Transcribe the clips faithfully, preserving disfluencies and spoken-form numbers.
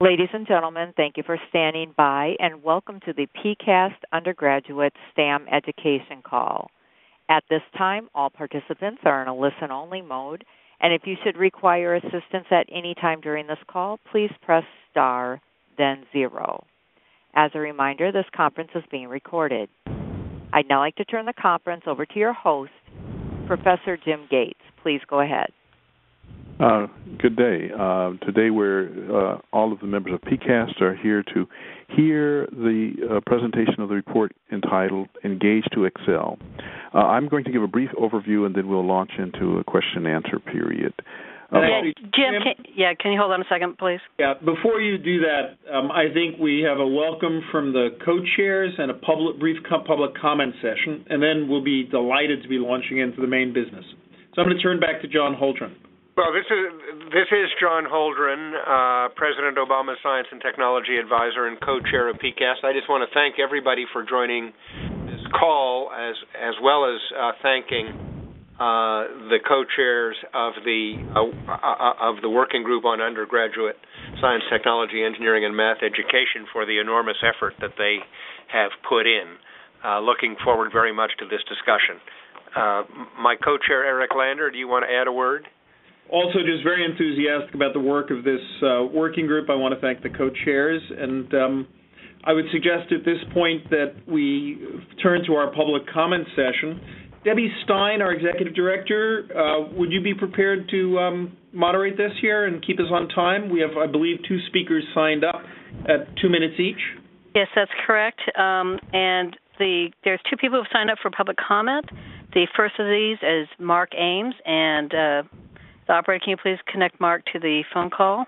Ladies and gentlemen, thank you for standing by and welcome to the P C A S T Undergraduate STEM Education Call. At this time, all participants are in a listen-only mode, and if you should require assistance at any time during this call, please press star, then zero. As a reminder, this conference is being recorded. I'd now like to turn the conference over to your host, Professor Jim Gates. Please go ahead. Uh, good day. Uh, today we're, uh, all of the members of P C A S T are here to hear the uh, presentation of the report entitled Engage to Excel. Uh, I'm going to give a brief overview and then we'll launch into a question and answer period. Uh, yeah, Jim, can, yeah, can you hold on a second, please? Yeah, before you do that, um, I think we have a welcome from the co-chairs and a public, brief co- public comment session, and then we'll be delighted to be launching into the main business. So I'm going to turn back to John Holdren. Well, this is this is John Holdren, uh, President Obama Science and Technology Advisor and co-chair of P C A S T. I just want to thank everybody for joining this call, as as well as uh, thanking uh, the co-chairs of the uh, uh, of the working group on undergraduate science, technology, engineering, and math education for the enormous effort that they have put in. Uh, looking forward very much to this discussion. Uh, my co-chair, Eric Lander, do you want to add a word? Also, just very enthusiastic about the work of this uh, working group. I want to thank the co-chairs, and um, I would suggest at this point that we turn to our public comment session. Debbie Stein, our executive director, uh, would you be prepared to um, moderate this here and keep us on time? We have, I believe, two speakers signed up at two minutes each. Yes, that's correct. Um, and the there's two people who have signed up for public comment. The first of these is Mark Ames, and uh, the operator, can you please connect Mark to the phone call?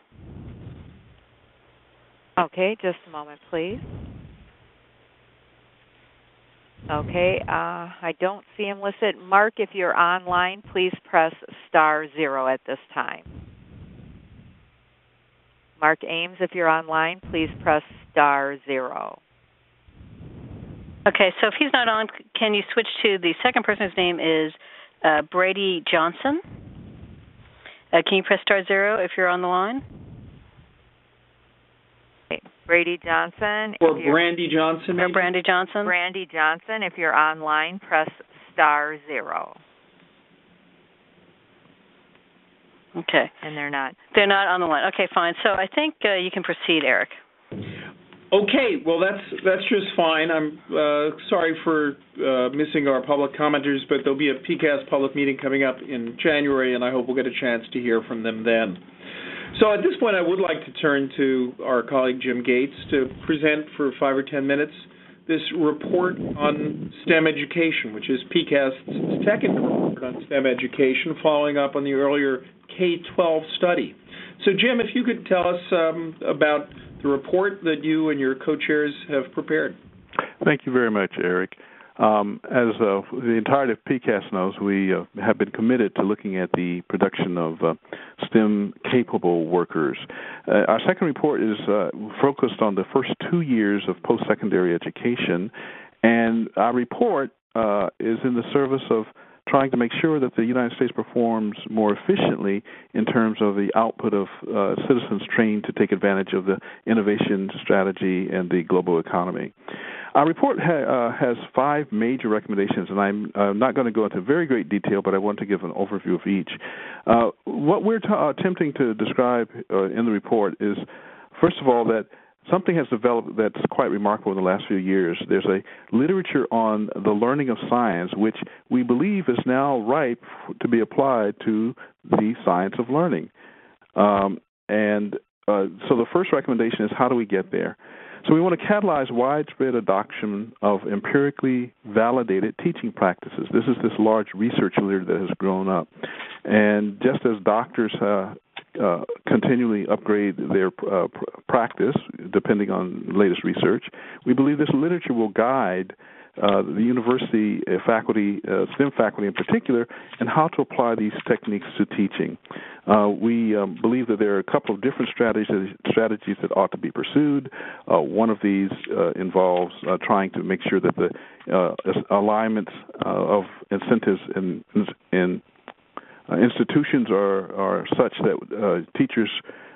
Okay, just a moment, please. Okay, uh, I don't see him listed. Mark, if you're online, please press star zero at this time. Mark Ames, if you're online, please press star zero. Okay, so if he's not on, can you switch to the second person whose name is uh, Brady Johnson? Uh, can you press star zero if you're on the line? Okay. Brady Johnson. Or Brandy Johnson. Or Brandy Johnson. Brandy Johnson, if you're online, press star zero. Okay. And they're not. They're not on the line. Okay, fine. So I think uh, you can proceed, Eric. Okay, well, that's that's just fine. I'm uh, sorry for uh, missing our public commenters, but there'll be a P C A S T public meeting coming up in January, and I hope we'll get a chance to hear from them then. So at this point, I would like to turn to our colleague Jim Gates to present for five or ten minutes this report on STEM education, which is P C A S T's second report on STEM education, following up on the earlier K twelve study. So, Jim, if you could tell us um, about the report that you and your co-chairs have prepared. Thank you very much, Eric. Um, as uh, the entirety of P C A S T knows, we uh, have been committed to looking at the production of uh, STEM-capable workers. Uh, our second report is uh, focused on the first two years of post-secondary education, and our report uh, is in the service of trying to make sure that the United States performs more efficiently in terms of the output of uh, citizens trained to take advantage of the innovation strategy and the global economy. Our report ha- uh, has five major recommendations, and I'm uh, not going to go into very great detail, but I want to give an overview of each. Uh, what we're t- uh, attempting to describe uh, in the report is, first of all, that something has developed that's quite remarkable in the last few years. There's a literature on the learning of science, which we believe is now ripe to be applied to the science of learning. Um, and uh, so the first recommendation is, how do we get there? So we want to catalyze widespread adoption of empirically validated teaching practices. This is this large research literature that has grown up. And just as doctors uh, uh, continually upgrade their uh, pr- practice, depending on latest research, we believe this literature will guide uh, the university uh, faculty, uh, STEM faculty in particular, and how to apply these techniques to teaching. Uh, we um, believe that there are a couple of different strategies strategies that ought to be pursued. Uh, one of these uh, involves uh, trying to make sure that the uh, alignments uh, of incentives in, in uh, institutions are, are such that uh, teachers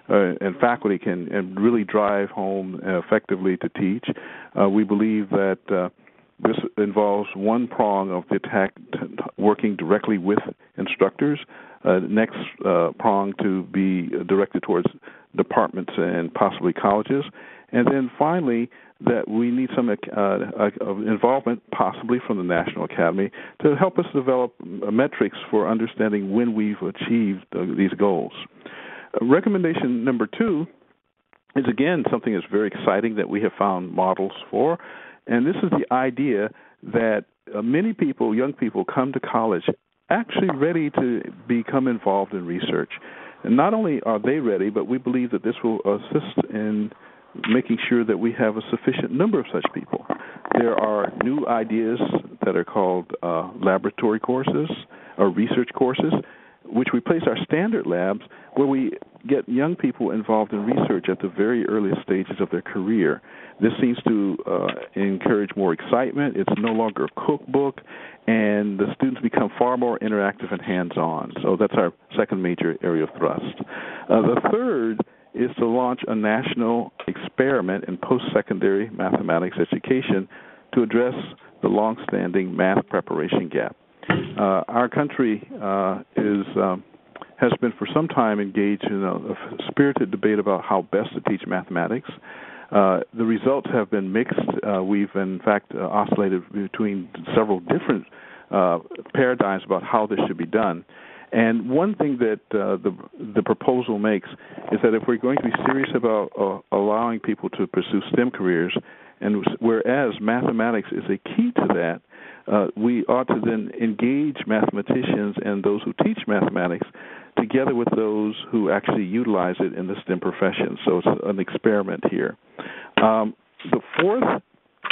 uh, and faculty can and really drive home effectively to teach. Uh, we believe that uh, this involves one prong of the attack, working directly with instructors. Uh, next uh, prong to be directed towards departments and possibly colleges. And then finally, that we need some uh, uh, involvement, possibly from the National Academy, to help us develop metrics for understanding when we've achieved uh, these goals. Uh, recommendation number two is, again, something that's very exciting that we have found models for, and this is the idea that uh, many people, young people, come to college actually ready to become involved in research. And not only are they ready, but we believe that this will assist in making sure that we have a sufficient number of such people. There are new ideas that are called uh, laboratory courses or research courses, which replace our standard labs, where we get young people involved in research at the very earliest stages of their career. This seems to uh, encourage more excitement. It's no longer a cookbook, and the students become far more interactive and hands-on. So that's our second major area of thrust. Uh, the third is to launch a national experiment in post-secondary mathematics education to address the long-standing math preparation gap. Uh, our country uh, is um, has been for some time engaged in a, a spirited debate about how best to teach mathematics. Uh, the results have been mixed. Uh, we've, in fact, uh, oscillated between several different uh, paradigms about how this should be done. And one thing that uh, the the proposal makes is that if we're going to be serious about uh, allowing people to pursue STEM careers, and whereas mathematics is a key to that, uh, we ought to then engage mathematicians and those who teach mathematics together with those who actually utilize it in the STEM profession. So it's an experiment here. Um, the fourth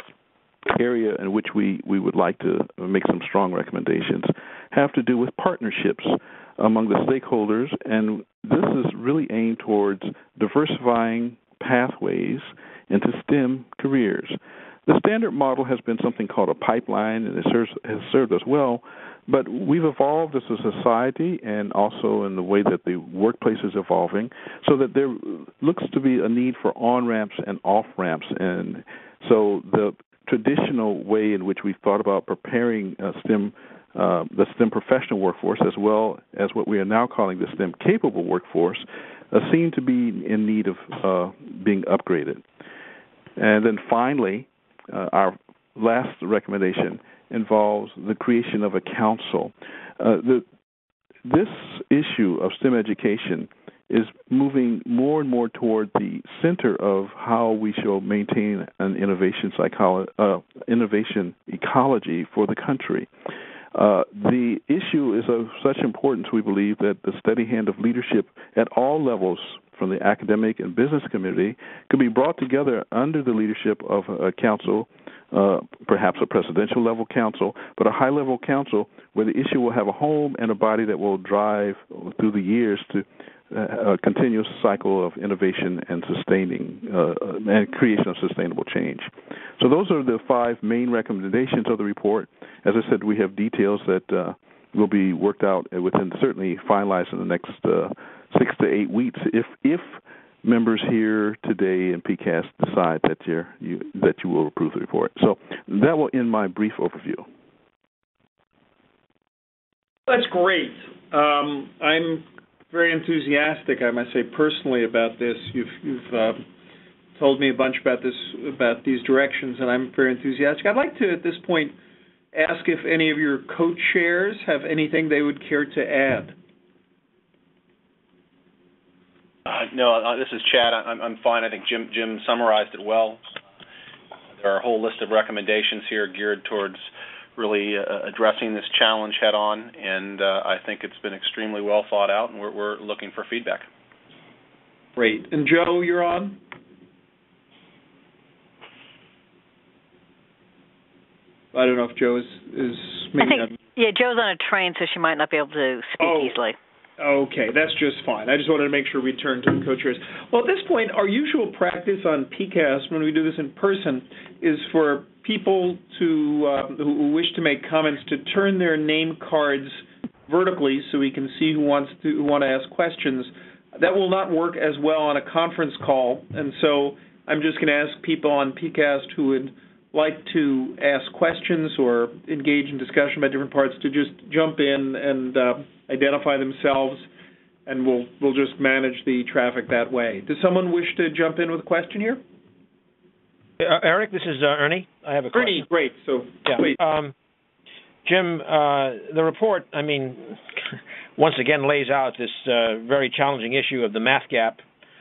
area in which we, we would like to make some strong recommendations have to do with partnerships among the stakeholders, and this is really aimed towards diversifying pathways into STEM careers. The standard model has been something called a pipeline, and it serves, has served us well, but we've evolved as a society and also in the way that the workplace is evolving, so that there looks to be a need for on-ramps and off-ramps. And so the traditional way in which we've thought about preparing uh, STEM, uh, the STEM professional workforce, as well as what we are now calling the STEM capable workforce, uh, seem to be in need of uh, being upgraded. And then finally, uh, our last recommendation involves the creation of a council. Uh, the, this issue of STEM education is moving more and more toward the center of how we shall maintain an innovation psycholo- uh, innovation ecology for the country. Uh, the issue is of such importance, we believe, that the steady hand of leadership at all levels, from the academic and business community, could be brought together under the leadership of a council, uh, perhaps a presidential level council, but a high level council where the issue will have a home and a body that will drive through the years to uh, a continuous cycle of innovation and sustaining uh, and creation of sustainable change. So those are the five main recommendations of the report. As I said, we have details that uh, will be worked out within, certainly finalized in the next uh, six to eight weeks if if members here today in P C A S decide that you're, you that you will approve the report. So that will end my brief overview. That's great. Um, I'm very enthusiastic, I must say, personally about this. You've, you've uh, told me a bunch about this, about these directions, and I'm very enthusiastic. I'd like to, at this point, ask if any of your co-chairs have anything they would care to add. Uh, no, uh, this is Chad. I'm, I'm fine. I think Jim, Jim summarized it well. There are a whole list of recommendations here geared towards really uh, addressing this challenge head on, and uh, I think it's been extremely well thought out, and we're, we're looking for feedback. Great. And Joe, you're on? I don't know if Joe is, is maybe I think, yeah, Joe's on a train, so she might not be able to speak oh. easily. Okay, that's just fine. I just wanted to make sure we turn to the co-chairs. Well, at this point, our usual practice on P C A S, when we do this in person, is for people to uh, who wish to make comments to turn their name cards vertically so we can see who wants to who want to ask questions. that will not work as well on a conference call, and so I'm just going to ask people on P CAST who would like to ask questions or engage in discussion about different parts to just jump in and uh, identify themselves, and we'll we'll just manage the traffic that way. Does someone wish to jump in with a question here? Uh, Eric, this is uh, Ernie. I have a Ernie, question. great. So, yeah. please. Um, Jim, uh, the report, I mean, once again lays out this uh, very challenging issue of the math gap,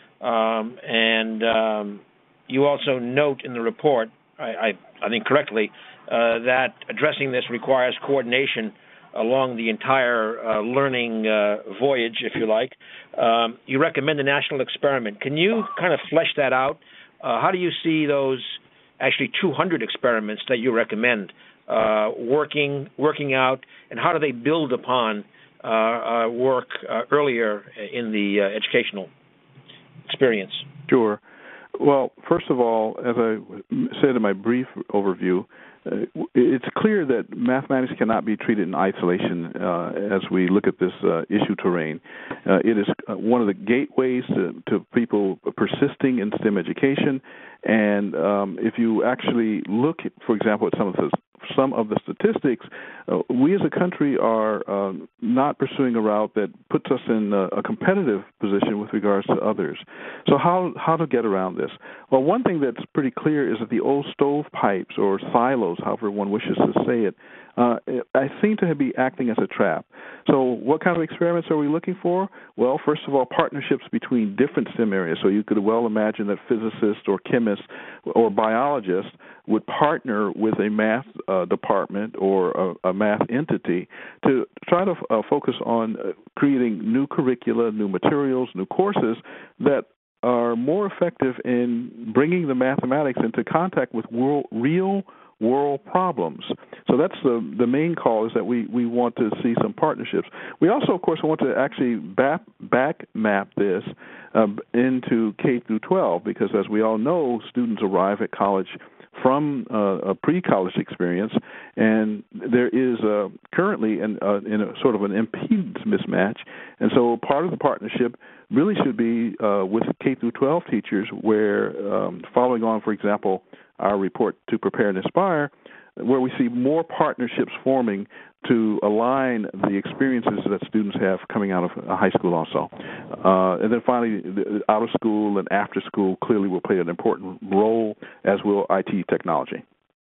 um, and um, you also note in the report, I, I, I think correctly, uh, that addressing this requires coordination along the entire uh, learning uh, voyage, if you like. Um, you recommend a national experiment. Can you kind of flesh that out? Uh, how do you see those actually two hundred experiments that you recommend uh, working working out, and how do they build upon uh, uh, work uh, earlier in the uh, educational experience? Sure. Well, first of all, as I said in my brief overview, uh, it's clear that mathematics cannot be treated in isolation uh, as we look at this uh, issue terrain. Uh, it is uh, one of the gateways to, to people persisting in STEM education, and um, if you actually look, for example, at some of the some of the statistics, uh, we as a country are uh, not pursuing a route that puts us in a, a competitive position with regards to others. So how how to get around this? Well, one thing that's pretty clear is that the old stovepipes or silos, however one wishes to say it, uh, I seem to be acting as a trap. So what kind of experiments are we looking for? Well, first of all, partnerships between different STEM areas. So you could well imagine that physicists or chemists or biologists would partner with a math uh, department or a, a math entity to try to uh, focus on uh, creating new curricula, new materials, new courses that are more effective in bringing the mathematics into contact with world, real world problems. So that's the the main call, is that we, we want to see some partnerships. We also, of course, want to actually back, back map this um, into K through twelve, because as we all know, students arrive at college from uh, a pre-college experience, and there is uh, currently an, uh, in a sort of an impedance mismatch. And so part of the partnership really should be uh, with K through twelve teachers, where um, following on, for example, our report To Prepare and Inspire, where we see more partnerships forming to align the experiences that students have coming out of high school also. Uh, and then finally, the out of school and after school clearly will play an important role, as will I T technology.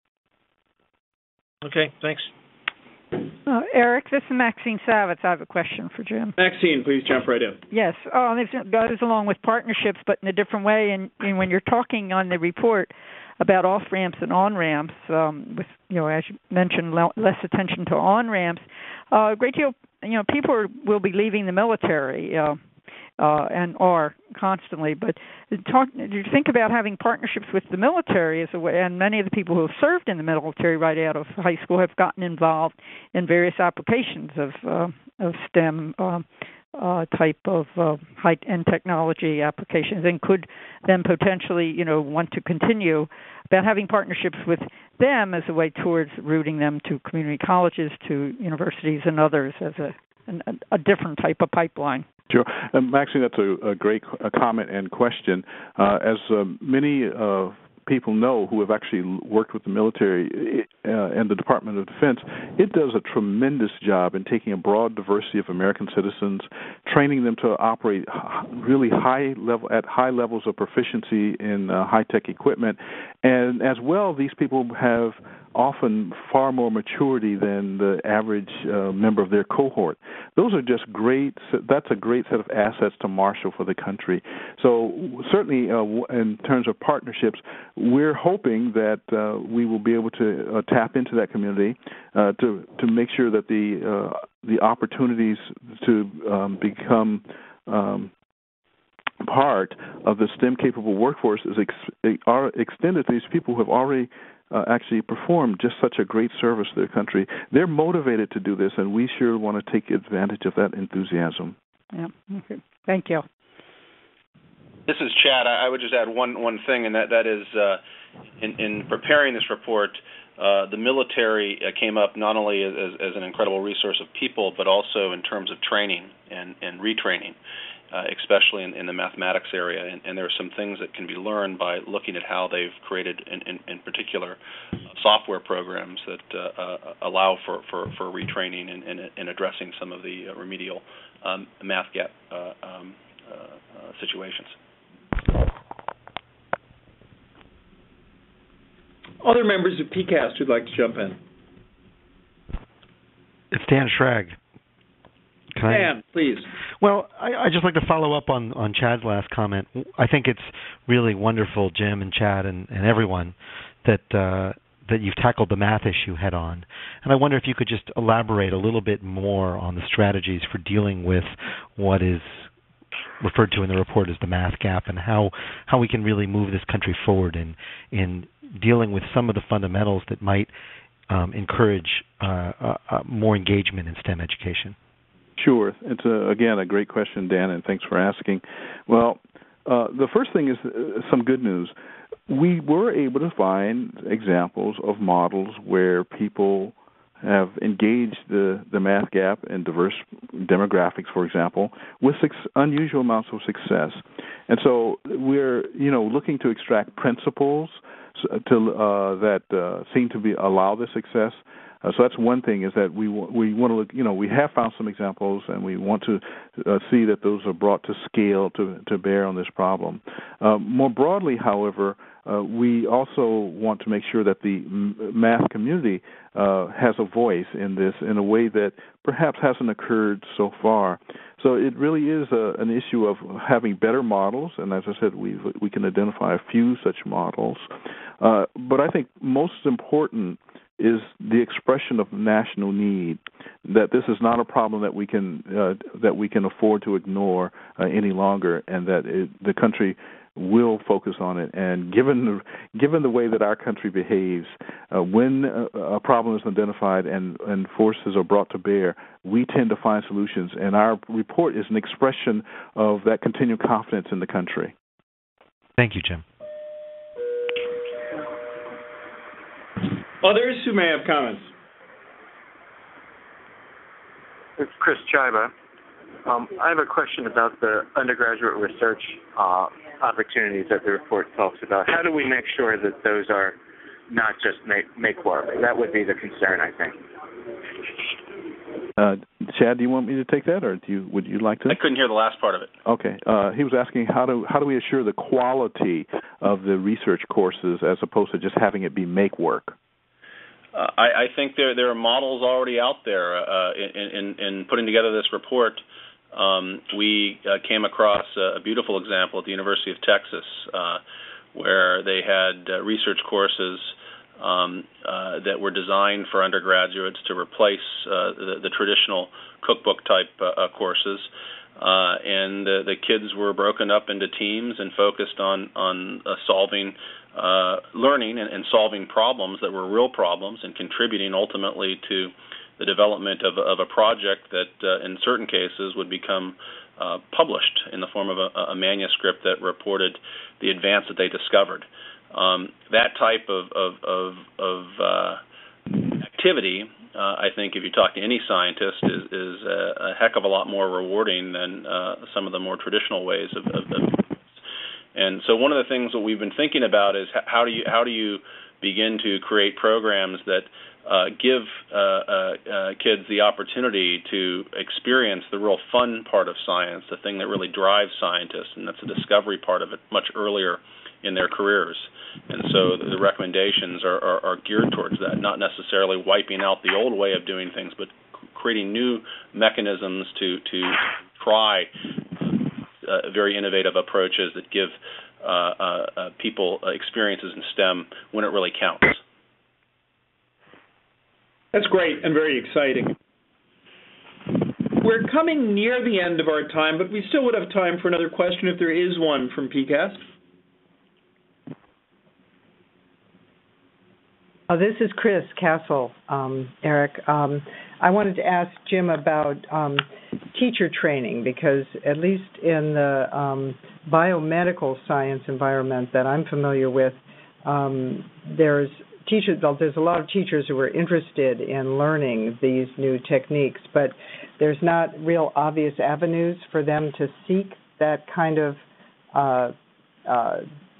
Okay, thanks. Uh, Eric, this is Maxine Savitz. I have a question for Jim. Maxine, please jump right in. Yes, uh, this goes along with partnerships, but in a different way. And, and when you're talking on the report about off-ramps and on-ramps, um, with, you know, as you mentioned, less attention to on-ramps, uh, a great deal, you know, people are, will be leaving the military uh, uh, and are constantly. But talk, you think about having partnerships with the military as a way, and many of the people who have served in the military right out of high school have gotten involved in various applications of uh, of STEM. Uh, Uh, type of uh, high-end technology applications, and could then potentially, you know, want to continue about having partnerships with them as a way towards routing them to community colleges, to universities, and others as a an, a different type of pipeline. Sure. Uh, Maxine, that's a, a great a comment and question. Uh, as uh, many uh, people know who have actually worked with the military uh, and the Department of Defense, it does a tremendous job in taking a broad diversity of American citizens, training them to operate really high level at high levels of proficiency in uh, high-tech equipment, and as well, these people have often far more maturity than the average uh, member of their cohort. Those are just great, that's a great set of assets to marshal for the country. So certainly uh, in terms of partnerships, we're hoping that uh, we will be able to uh, tap into that community uh, to to make sure that the uh, the opportunities to um, become um, part of the STEM-capable workforce is ex- are extended to these people who have already Uh, actually perform just such a great service to their country. They're motivated to do this, and we sure want to take advantage of that enthusiasm. Yeah. Okay. Thank you. This is Chad. I, I would just add one one thing, and that that is, uh, in, in preparing this report, uh, the military uh, came up not only as, as an incredible resource of people, but also in terms of training and, and retraining. uh, especially in, in the mathematics area. And, and there are some things that can be learned by looking at how they've created, in, in, in particular, uh, software programs that uh, uh, allow for, for, for retraining and, and, and addressing some of the uh, remedial um, math gap uh, um, uh, uh, situations. Other members of P CAST who'd like to jump in? It's Dan Schrag. Can Dan, I? please. Well, I, I'd just like to follow up on, on Chad's last comment. I think it's really wonderful, Jim and Chad and, and everyone, that uh, that you've tackled the math issue head on. And I wonder if you could just elaborate a little bit more on the strategies for dealing with what is referred to in the report as the math gap, and how, how we can really move this country forward in in dealing with some of the fundamentals that might um, encourage uh, uh, uh, more engagement in STEM education. Sure. It's, a, again, a great question, Dan, and thanks for asking. Well, uh, the first thing is uh, some good news. We were able to find examples of models where people have engaged the, the math gap in diverse demographics, for example, with six, unusual amounts of success. And so we're, you know, looking to extract principles to uh, that uh, seem to be allow this success. Uh, so that's one thing, is that we w- we want to look, you know, we have found some examples, and we want to uh, see that those are brought to scale to to bear on this problem. Uh, more broadly, however, uh, we also want to make sure that the m- math community uh, has a voice in this in a way that perhaps hasn't occurred so far. So it really is a, an issue of having better models, and as I said, we we can identify a few such models. Uh, but I think most important is the expression of national need, that this is not a problem that we can uh, that we can afford to ignore uh, any longer, and that it, the country will focus on it. And given the, given the way that our country behaves, uh, when a, a problem is identified and, and forces are brought to bear, we tend to find solutions. And our report is an expression of that continued confidence in the country. Thank you, Jim. Others who may have comments? It's Chris Chiba. Um, I have a question about the undergraduate research uh, opportunities that the report talks about. How do we make sure that those are not just make, make work? That would be the concern, I think. Uh, Chad, do you want me to take that, or do you, would you like to? I couldn't hear the last part of it. Okay. Uh, he was asking how do how do we assure the quality of the research courses as opposed to just having it be make work? Uh, I, I think there there are models already out there. Uh, in, in, in putting together this report, um, we uh, came across a beautiful example at the University of Texas, uh, where they had uh, research courses um, uh, that were designed for undergraduates to replace uh, the, the traditional cookbook type uh, courses. Uh, and the, the kids were broken up into teams and focused on on uh, solving, uh, learning and, and solving problems that were real problems, and contributing ultimately to the development of, of a project that, uh, in certain cases, would become uh, published in the form of a, a manuscript that reported the advance that they discovered. Um, that type of of, of, of uh, activity, uh, I think, if you talk to any scientist, is, is a, a heck of a lot more rewarding than uh, some of the more traditional ways of, of, of. And so, one of the things that we've been thinking about is how do you how do you begin to create programs that uh, give uh, uh, uh, kids the opportunity to experience the real fun part of science, the thing that really drives scientists, and that's the discovery part of it, much earlier in their careers. And so the recommendations are, are, are geared towards that, not necessarily wiping out the old way of doing things, but creating new mechanisms to, to try uh, very innovative approaches that give uh, uh, uh, people uh, experiences in STEM when it really counts. That's great and very exciting. We're coming near the end of our time, but we still would have time for another question if there is one from P CAST. Oh, this is Chris Castle, um, Eric. Um, I wanted to ask Jim about um, teacher training, because at least in the um, biomedical science environment that I'm familiar with, um, there's teachers. There's a lot of teachers who are interested in learning these new techniques, but there's not real obvious avenues for them to seek that kind of uh, uh,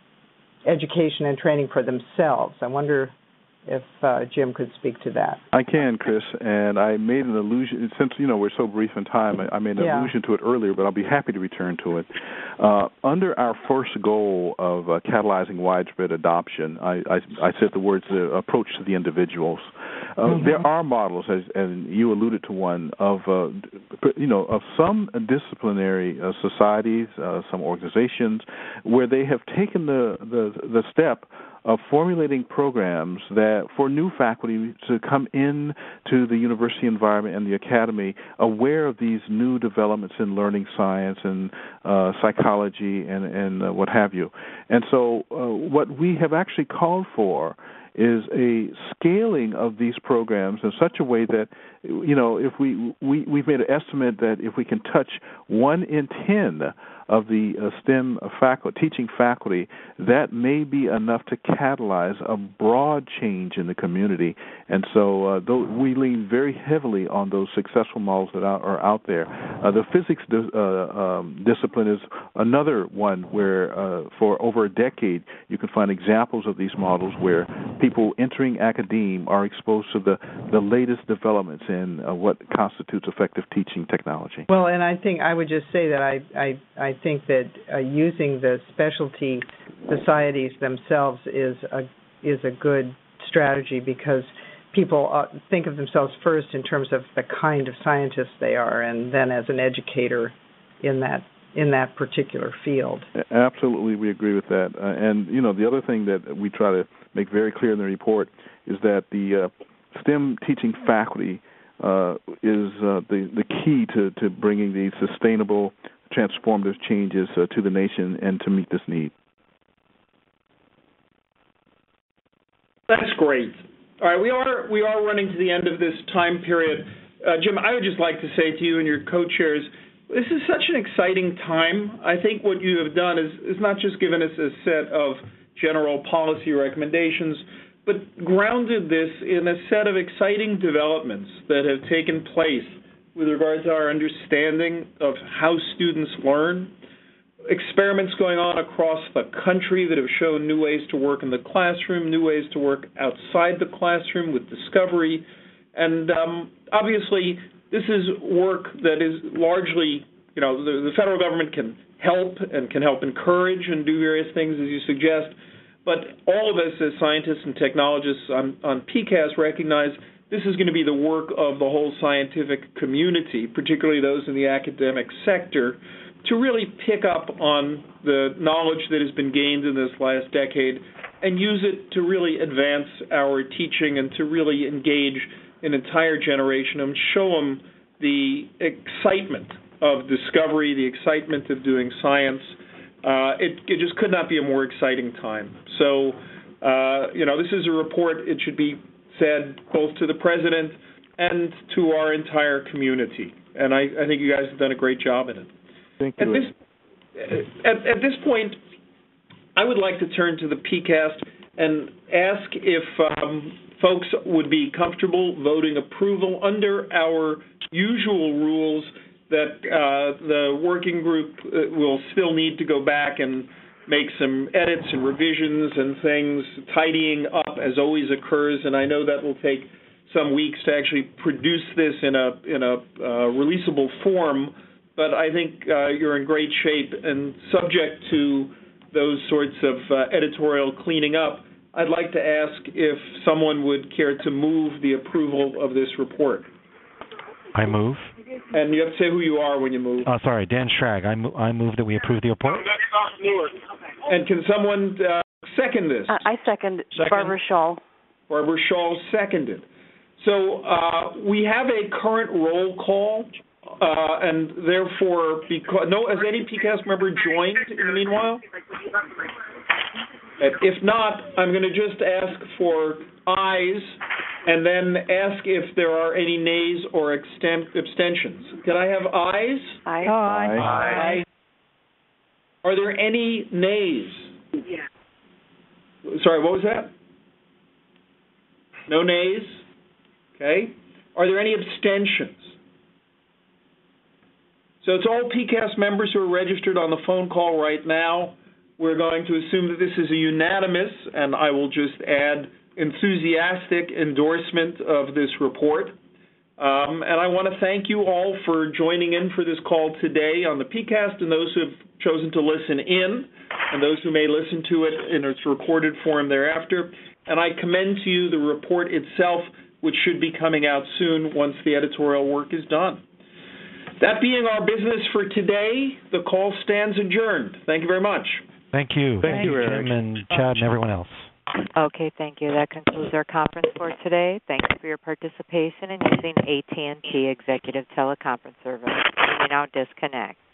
education and training for themselves. I wonder if uh, Jim could speak to that. I can, Chris, and I made an allusion, since, you know, we're so brief in time, I made an yeah. allusion to it earlier, but I'll be happy to return to it. Uh, under our first goal of uh, catalyzing widespread adoption, I, I, I said the words uh, approach to the individuals. Uh, mm-hmm. There are models, as, and you alluded to one, of, uh, you know, of some disciplinary uh, societies, uh, some organizations, where they have taken the, the, the step of formulating programs that for new faculty to come in to the university environment and the academy aware of these new developments in learning science and uh, psychology and, and uh, what have you. And so uh, what we have actually called for is a scaling of these programs in such a way that, you know, if we, we, we've made an estimate that if we can touch one in ten of the uh, STEM faculty, teaching faculty, that may be enough to catalyze a broad change in the community. And so uh, though we lean very heavily on those successful models that are, are out there. Uh, the physics di- uh, um, discipline is another one where uh, for over a decade you can find examples of these models where people entering academe are exposed to the, the latest developments in uh, what constitutes effective teaching technology. Well, and I think I would just say that I, I, I think that uh, using the specialty societies themselves is a is a good strategy because people uh, think of themselves first in terms of the kind of scientists they are, and then as an educator in that in that particular field. Absolutely, we agree with that. Uh, and you know, the other thing that we try to make very clear in the report is that the uh, STEM teaching faculty uh, is uh, the the key to to bringing these sustainable, transformative changes uh, to the nation and to meet this need. That's great. All right, we are we are running to the end of this time period. Uh, Jim, I would just like to say to you and your co-chairs, this is such an exciting time. I think what you have done is, is not just given us a set of general policy recommendations, but grounded this in a set of exciting developments that have taken place with regard to our understanding of how students learn, experiments going on across the country that have shown new ways to work in the classroom, new ways to work outside the classroom with discovery, and um, obviously this is work that is largely, you know, the, the federal government can help and can help encourage and do various things as you suggest, but all of us as scientists and technologists on, on P C A S recognize this is going to be the work of the whole scientific community, particularly those in the academic sector, to really pick up on the knowledge that has been gained in this last decade and use it to really advance our teaching and to really engage an entire generation and show them the excitement of discovery, the excitement of doing science. Uh, it, it just could not be a more exciting time. So, uh, you know, this is a report, it should be said both to the President and to our entire community. And I, I think you guys have done a great job in it. Thank you. At this, at, at this point, I would like to turn to the P C A S and ask if um, folks would be comfortable voting approval under our usual rules that uh, the working group will still need to go back and make some edits and revisions and things. Tidying up, as always, occurs, and I know that will take some weeks to actually produce this in a in a uh, releasable form. But I think uh, you're in great shape, and subject to those sorts of uh, editorial cleaning up, I'd like to ask if someone would care to move the approval of this report. I move. And you have to say who you are when you move. Oh, sorry, Dan Schrag. I, mo- I move that we approve the report. And can someone uh, second this? Uh, I second. second. Barbara Shaw. Barbara Shaw seconded. So uh, we have a current roll call. Uh, and therefore, because no, has any P C A S member joined in the meanwhile? If not, I'm going to just ask for ayes, and then ask if there are any nays or extent, abstentions. Can I have ayes? Aye. Aye. Aye. Are there any nays? Yeah. Sorry, what was that? No nays? Okay. Are there any abstentions? So it's all P C A S members who are registered on the phone call right now. We're going to assume that this is a unanimous, and I will just add enthusiastic endorsement of this report. Um, and I want to thank you all for joining in for this call today on the P C A S T, and those who have chosen to listen in, and those who may listen to it in its recorded form thereafter. And I commend to you the report itself, which should be coming out soon once the editorial work is done. That being our business for today, the call stands adjourned. Thank you very much. Thank you. Thank, thank you, Eric. Jim and Chad and everyone else. Okay, thank you. That concludes our conference for today. Thanks for your participation in using A T and T Executive Teleconference Service. You may now disconnect.